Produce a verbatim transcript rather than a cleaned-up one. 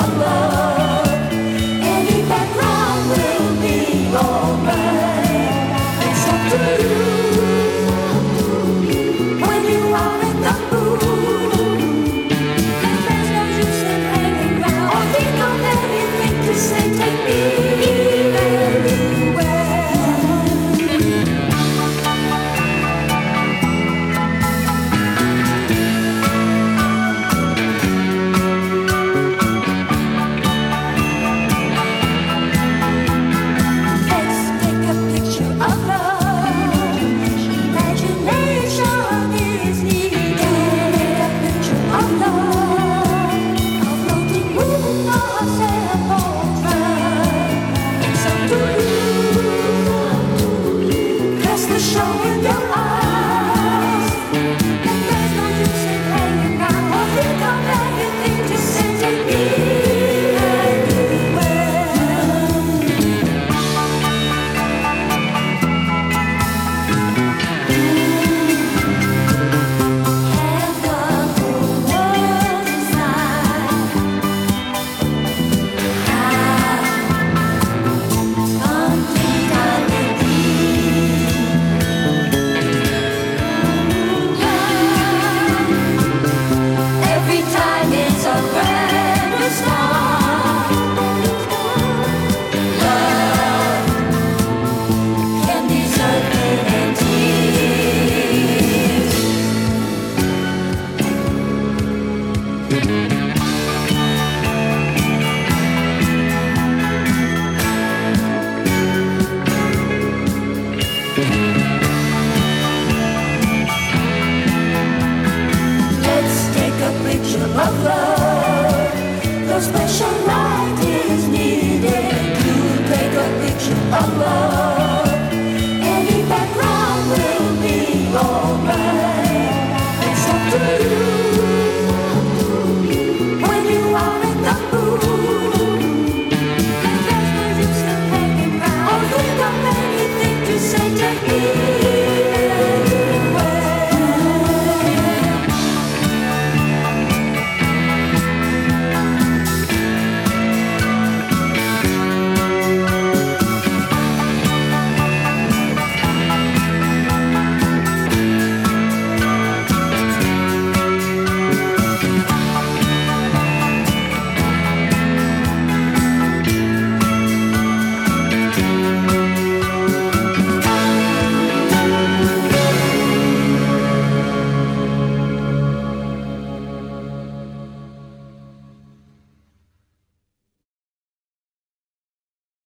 of love. Any background will be alright. It's up to you when you are in the mood. And there's no use in hanging round or think of anything to say. Take me anywhere. Let's take a picture of love. Imagination is needed. Take a picture of love. A floating moon or a sailboat ride. It's up to you. That's the show in your eyes. And there's no use in hanging out or think of anything to say. Take me every time it's a brand new start. Love can desert pain and tears. Let's take a picture of love, those special lights.